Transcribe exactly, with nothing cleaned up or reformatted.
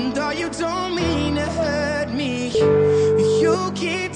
even though you don't mean to hurt me. You keep